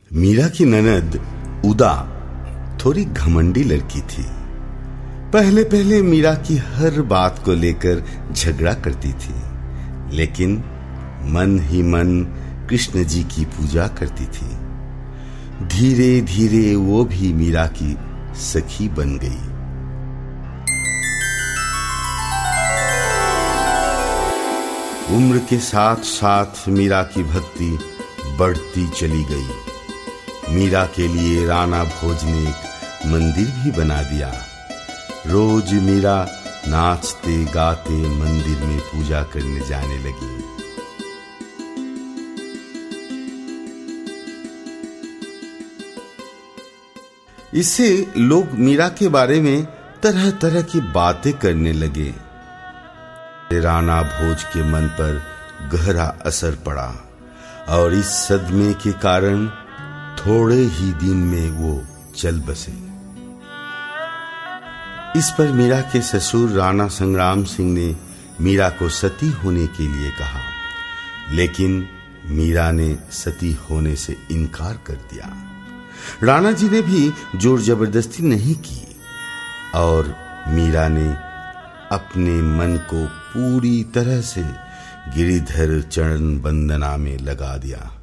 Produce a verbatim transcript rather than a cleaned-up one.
मीरा की ननद उदा थोड़ी घमंडी लड़की थी। पहले पहले मीरा की हर बात को लेकर झगड़ा करती थी, लेकिन मन ही मन कृष्ण जी की पूजा करती थी। धीरे धीरे वो भी मीरा की सखी बन गई। उम्र के साथ साथ मीरा की भक्ति बढ़ती चली गई। मीरा के लिए राणा भोज ने एक मंदिर भी बना दिया। रोज मीरा नाचते गाते मंदिर में पूजा करने जाने लगी। इससे लोग मीरा के बारे में तरह तरह की बातें करने लगे। राणा भोज के मन पर गहरा असर पड़ा और इस सदमे के कारण थोड़े ही दिन में वो चल बसे। इस पर मीरा के ससुर राणा संग्राम सिंह ने मीरा को सती होने के लिए कहा, लेकिन मीरा ने सती होने से इनकार कर दिया। राणा जी ने भी जोर जबरदस्ती नहीं की और मीरा ने अपने मन को पूरी तरह से गिरिधर चरण वंदना में लगा दिया।